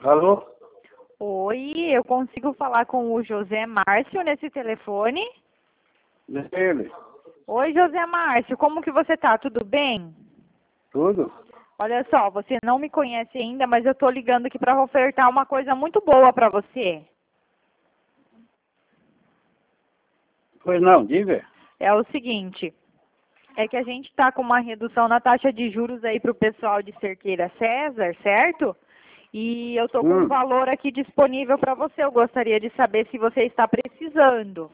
Alô? Oi, eu consigo falar com o José Márcio nesse telefone? Ele. Oi, José Márcio, como que você tá? Tudo bem? Tudo? Olha só, você não me conhece ainda, mas eu tô ligando aqui para ofertar uma coisa muito boa para você. Pois não, diga. É o seguinte, é que a gente tá com uma redução na taxa de juros aí pro pessoal de Cerqueira César, certo? E eu tô com um valor aqui disponível para você. Eu gostaria de saber se você está precisando.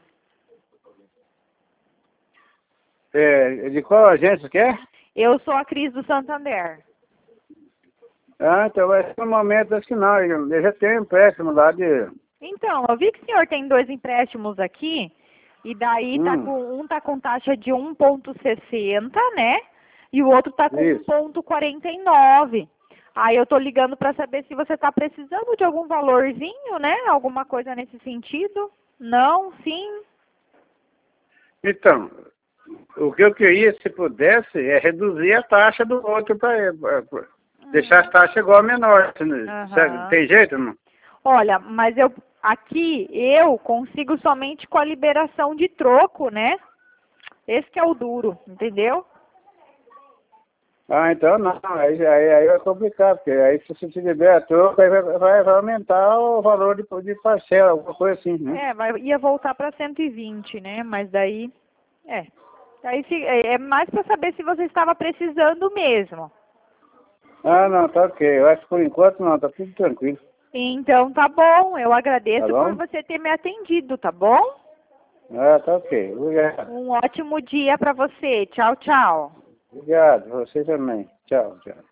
De qual agência que é? Eu sou a Cris do Santander. Ah, então vai ser no momento acho que não. Eu já tenho empréstimo lá de... Então, eu vi que o senhor tem 2 empréstimos aqui, e daí um tá com taxa de 1,60, né? E o outro tá com Isso. 1,49. Aí eu tô ligando para saber se você tá precisando de algum valorzinho, né? Alguma coisa nesse sentido? Não? Sim? Então, o que eu queria, se pudesse, é reduzir a taxa do outro para deixar a taxa igual a menor. Sabe? Tem jeito, não? Olha, mas aqui eu consigo somente com a liberação de troco, né? Esse que é o duro, entendeu? Ah, então não. Aí vai complicar, porque aí se você te libera troco, aí vai aumentar o valor de parcela, alguma coisa assim, né? Ia voltar para 120, né? Mas daí, é mais para saber se você estava precisando mesmo. Ah, não, tá ok. Eu acho que por enquanto não, tá tudo tranquilo. Então tá bom, eu agradeço Tá por bom? você ter me atendido, tá bom? Ah, tá ok. Obrigado. Um ótimo dia para você. Tchau, tchau. Obrigado. Você também. Tchau, tchau.